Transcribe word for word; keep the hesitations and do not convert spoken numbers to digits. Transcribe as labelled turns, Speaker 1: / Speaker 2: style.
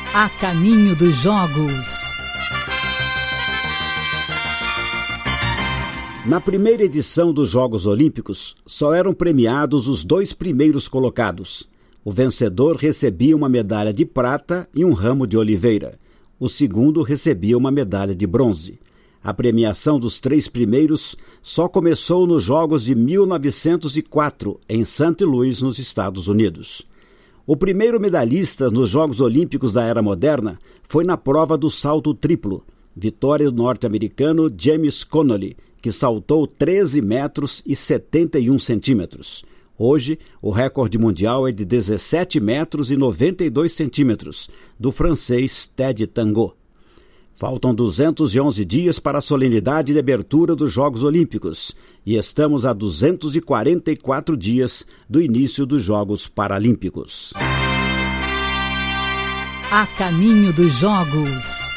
Speaker 1: A caminho dos Jogos.
Speaker 2: Na primeira edição dos Jogos Olímpicos, só eram premiados os dois primeiros colocados. O vencedor recebia uma medalha de prata e um ramo de oliveira. O segundo recebia uma medalha de bronze. A premiação dos três primeiros só começou nos Jogos de mil novecentos e quatro, em Saint Louis, nos Estados Unidos. O primeiro medalhista nos Jogos Olímpicos da Era Moderna foi na prova do salto triplo. Vitória do norte-americano James Connolly, que saltou treze metros e setenta e um centímetros. Hoje, o recorde mundial é de dezessete metros e noventa e dois centímetros, do francês Ted Tanguy. Faltam duzentos e onze dias para a solenidade de abertura dos Jogos Olímpicos e estamos a duzentos e quarenta e quatro dias do início dos Jogos Paralímpicos.
Speaker 1: A caminho dos Jogos.